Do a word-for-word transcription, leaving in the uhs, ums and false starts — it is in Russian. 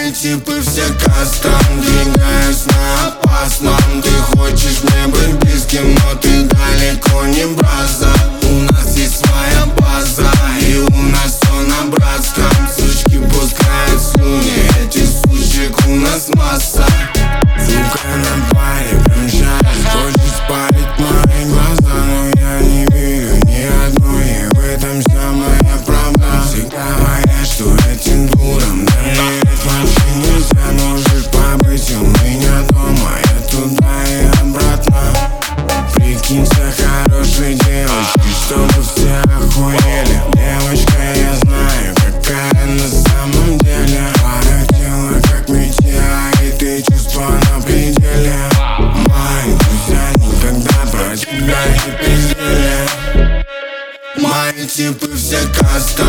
Мои типы все кастом, двигаясь на опасном. Ты хочешь мне быть близким, но ты далеко не браза. У нас есть своя база, и у нас все на братском. Сучки пускают слюни, этих сучек у нас масса. Сука на паре, прям сейчас хочет спалить мои глаза, но я не вижу ни одной, и в этом вся моя правда. Всегда говорят, что этим дурам доверять вообще нельзя, но жить побыть у меня дома, я туда и обратно. Прикинься хорошей девочкой, чтобы все охуели. Девочка, я знаю, какая на самом деле. Твое тело как мечта, и ты чувства на пределе. Мои друзья никогда про тебя не пиздели. Мои типы все кастом.